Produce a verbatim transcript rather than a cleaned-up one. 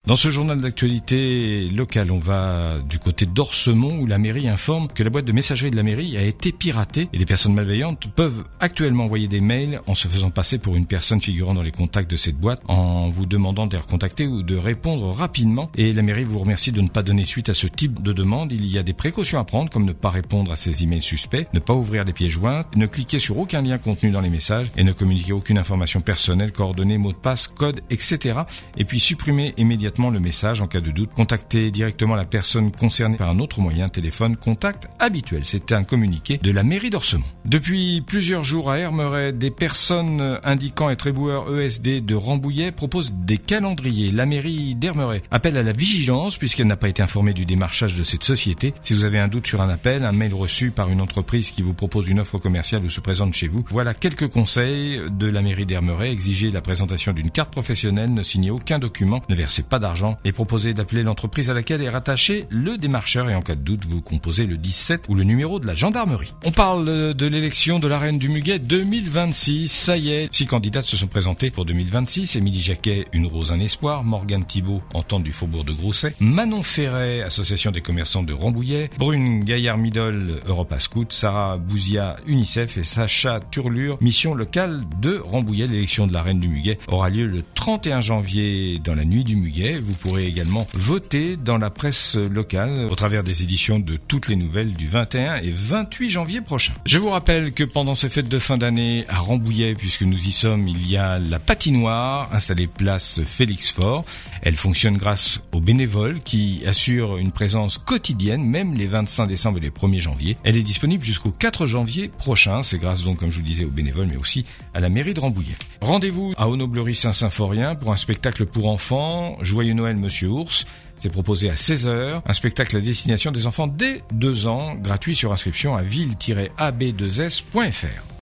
Dans ce journal d'actualité locale, on va du côté d'Orsemont où la mairie informe que la boîte de messagerie de la mairie a été piratée et des personnes malveillantes peuvent actuellement envoyer des mails en se faisant passer pour une personne figurant dans les contacts de cette boîte en vous demandant de les recontacter ou de répondre rapidement. Et la mairie vous remercie de ne pas donner suite à ce type de demande. Il y a des précautions à prendre comme ne pas répondre à ces emails suspects, ne pas ouvrir les pièces jointes, ne cliquer sur aucun lien contenu dans les messages et ne communiquer aucune information personnelle, coordonnées, mots de passe, code, et cetera. Et puis supprimer immédiatement le message en cas de doute. Contactez directement la personne concernée par un autre moyen, téléphone, contact habituel. C'était un communiqué de la mairie d'Orsemont. Depuis plusieurs jours à Hermeret, des personnes indiquant être éboueurs E S D de Rambouillet proposent des calendriers. La mairie d'Hermeret appelle à la vigilance puisqu'elle n'a pas été informée du démarchage de cette société. Si vous avez un doute sur un appel, un mail reçu par une entreprise qui vous propose une offre commerciale ou se présente chez vous, voilà quelques conseils de la mairie d'Hermeret. Exigez la présentation d'une carte professionnelle, ne signez aucun document, ne versez pas d'argent et proposez d'appeler l'entreprise à laquelle est rattaché le démarcheur et en cas de doute, vous composez le dix-sept ou le numéro de la gendarmerie. On parle de l'élection de la Reine du Muguet deux mille vingt-six. Ça y est, six candidates se sont présentées pour deux mille vingt-six. Émilie Jacquet, Une Rose, un Espoir. Morgane Thibault, Entente du Faubourg de Grousset. Manon Ferret, Association des commerçants de Rambouillet. Brune Gaillard-Midol, Europa Scout. Sarah Bouzia, UNICEF et Sacha Turlure, mission locale de Rambouillet. L'élection de la Reine du Muguet aura lieu le trente et un janvier dans la nuit du Muguet. Vous pourrez également voter dans la presse locale au travers des éditions de Toutes les Nouvelles du vingt et un et vingt-huit janvier prochain. Je vous rappelle que pendant ces fêtes de fin d'année à Rambouillet, puisque nous y sommes, il y a la patinoire installée place Félix Faure. Elle fonctionne grâce aux bénévoles qui assurent une présence quotidienne, même les vingt-cinq décembre et les premier janvier. Elle est disponible jusqu'au quatre janvier prochain. C'est grâce donc, comme je vous le disais, aux bénévoles, mais aussi à la mairie de Rambouillet. Rendez-vous à Honoblerie-Saint-Symphorien pour un spectacle pour enfants. Joyeux Noël, Monsieur Ours. C'est proposé à seize heures. Un spectacle à destination des enfants dès deux ans, gratuit sur inscription à ville tiret a b deux s point f r.